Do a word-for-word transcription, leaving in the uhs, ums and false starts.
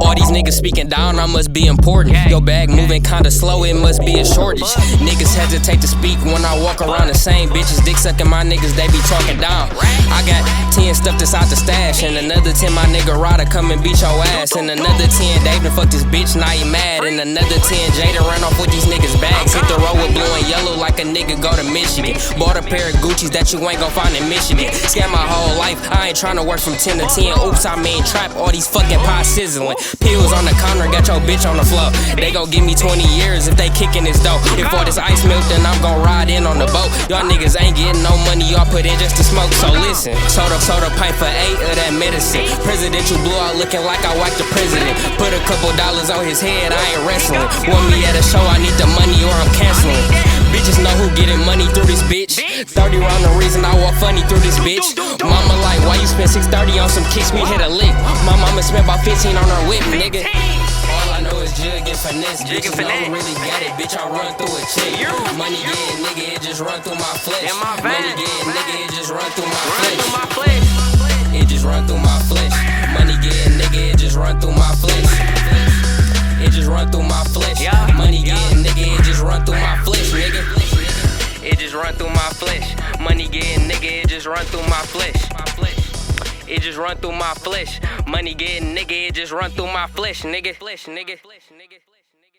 All these niggas speaking down, I must be important. Your bag moving kinda slow, it must be a shortage. Niggas hesitate to speak when I walk around the same bitches. Dick sucking my niggas, they be talking down. I got ten stuffed inside the stash, and another ten my nigga Ryder come and beat your ass. And another ten Dave done fucked this bitch, now he mad. And another ten Jada ran off with these niggas' bags. Hit the road with blue and yellow like a nigga go to Michigan. Bought a pair of Gucci's that you ain't gon' find in Michigan. Scam my whole life, I ain't tryna work from ten to ten. Oops, I mean trap, all these fucking pies sizzling. Pills on the counter, got your bitch on the floor. They gon' give me twenty years if they kickin' this dough. If all this ice milk, then I'm gon' ride in on the boat. Y'all niggas ain't getting no money, y'all put in just to smoke. So listen, soda, soda pipe for eight of that medicine. Presidential blowout looking like I whacked the president. Put a couple dollars on his head, I ain't wrestling. Want me at a show, I need the money or I'm canceling. Bitches know who getting money through this bitch. thirty round the reason I walk funny through this bitch. Mama like, why you spend six thirty on some kicks? We hit a lick. My mama spent about fifteen on her whip, nigga. All I know is jig and finesse. Bitches don't really got it, bitch. I run through a chick. Money getting nigga, it just run through my flesh. Money getting nigga, it just run through my flesh. It just run through my flesh. Money getting nigga, it just run through my flesh. It just run through my flesh. Money getting nigga, it just run through my flesh, nigga. It just run through my flesh. Money getting nigga, it just run through my flesh. It just run through my flesh. Money getting nigga, it just run through my flesh, nigga. Flesh, nigga.